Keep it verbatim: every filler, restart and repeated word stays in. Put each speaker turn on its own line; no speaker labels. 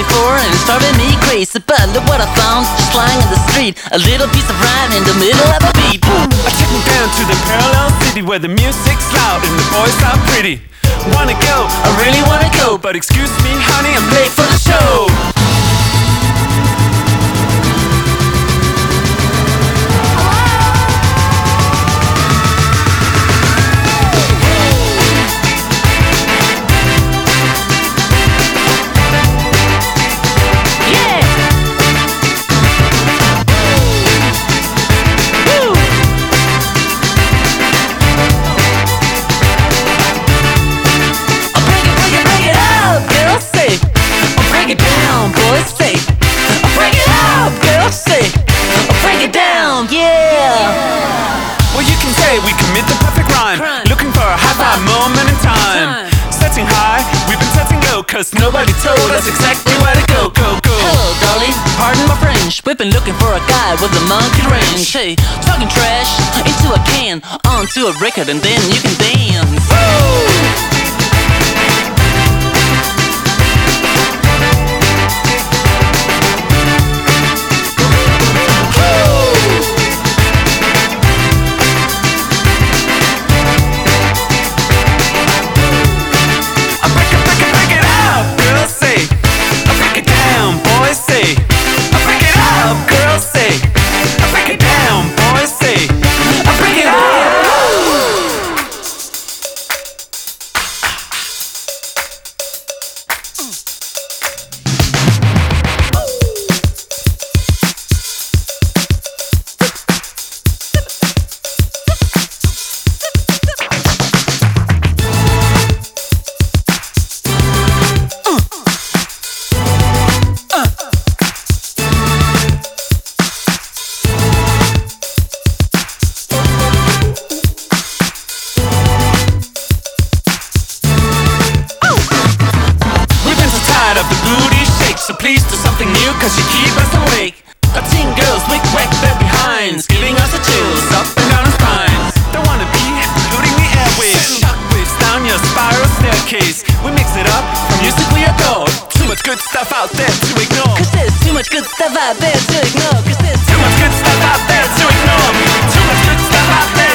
before and it's driving me crazy, but look what I found, just lying in the street. A little piece of rhyme in the middle of a beat.
I took me down to the parallel city where the music's loud and the boys are pretty. Wanna go, I really wanna go, but excuse me honey, I'm late for the show. We commit the perfect rhyme, looking for a high-five moment in time. Setting high, we've been setting low, cause nobody told us exactly where to go, go, go.
Hello, darling, pardon my French. We've been looking for a guy with a monkey wrench. Hey, talking trash into a can, onto a record, and then you can dance. Woo!
So please do something new, cause you keep us awake. Our teen girls wick wack their behinds, giving us the chills up and down our spines. Don't wanna be polluting the airwaves, shockwaves down your spiral staircase. We mix it up from music we adore. Too much good stuff out there to ignore.
Cause there's too much good stuff out there to ignore. Cause there's
too much good stuff out there to ignore. Too much good stuff out there.